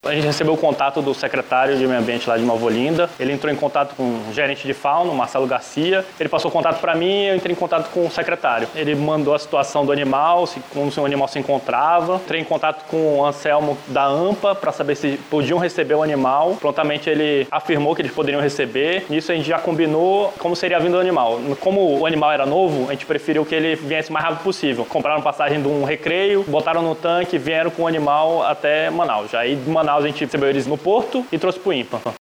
A gente recebeu o contato do secretário de Meio Ambiente lá de Nova Olinda. Ele entrou em contato com o gerente de fauna, Marcelo Garcia. Ele passou o contato para mim e eu entrei em contato com o secretário. Ele mandou a situação do animal, como o animal se encontrava. Entrei em contato com o Anselmo da AMPA para saber se podiam receber o animal. Prontamente ele afirmou que eles poderiam receber. Nisso a gente já combinou como seria a vinda do animal. Como o animal era novo, a gente preferiu que ele viesse o mais rápido possível. Compraram passagem de um recreio, botaram no tanque e vieram com o animal até Manaus. Aí de Manaus a gente recebeu eles no porto e trouxe para o INPA.